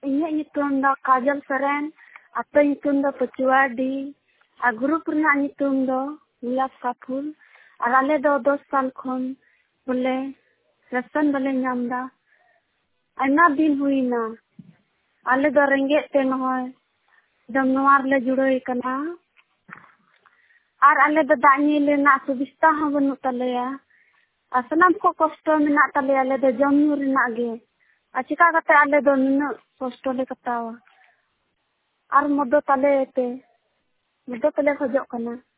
ᱤᱧᱟᱹᱜ ᱧᱩᱛᱩᱢ ᱫᱚ ᱠᱟᱡᱚᱞ ᱥᱚᱨᱮᱱ, ᱟᱛᱳ ᱧᱩᱛᱩᱢ ᱫᱚ ᱯᱟᱹᱪᱩᱣᱟᱰᱤ, ᱟᱨ ᱜᱨᱩᱯ ᱨᱮᱱᱟᱜ ᱧᱩᱛᱩᱢ ᱫᱚ ᱜᱩᱞᱟᱯ ᱠᱟ ᱯᱷᱩᱞ। ᱟᱨ ᱟᱞᱮ ᱫᱚ 10 साल ᱠᱷᱚᱱ ᱵᱚᱞᱮ ᱨᱮᱥᱚᱱ ᱵᱟᱞᱮ ᱧᱟᱢ ᱮᱫᱟ। ᱟᱭᱢᱟ ᱫᱤन ᱦᱩᱭᱱᱟ। ᱟᱞᱮ ᱫᱚ ᱨᱮᱸᱜᱮᱡ ᱛᱮ ᱱᱚᱜᱼᱚᱭ ᱮᱠᱫᱚᱢ ᱱᱚᱣᱟ ᱨᱮᱞᱮ ᱡᱩᱲᱟᱹᱣ ᱠᱟᱱᱟ। ᱟᱨ ᱟᱞᱮ ᱫᱚ ᱫᱟᱜ ᱧᱩ ᱨᱮᱱᱟᱜ ᱥᱩᱵᱤᱫᱷᱟ ᱦᱚᱸ ᱵᱟᱹᱱᱩᱜ ᱛᱟᱞᱮᱭᱟ। ᱟᱨ ᱥᱟᱱᱟᱢ ᱠᱚ ᱠᱚᱥᱴᱚ ᱢᱮᱱᱟᱜ ᱛᱟᱞᱮᱭᱟ, ᱟᱞᱮ ᱫᱚ ᱡᱚᱢ ᱧᱩ ᱨᱮᱱᱟᱜ ᱜᱮ। ᱟᱨ ᱪᱤᱠᱟ ᱠᱟᱛᱮ ᱟᱞᱮ ᱫᱚ ᱱᱩᱱᱟᱹᱜ ᱠᱚᱥᱴᱚ ᱞᱮ ᱠᱟᱴᱟᱣᱟ? ᱟᱨ ᱢᱚᱫᱫᱚ ᱛᱟᱞᱮ ᱯᱮ, ᱢᱚᱫᱫᱚ ᱛᱮᱞᱮ ᱠᱷᱚᱡᱚᱜ ᱠᱟᱱᱟ।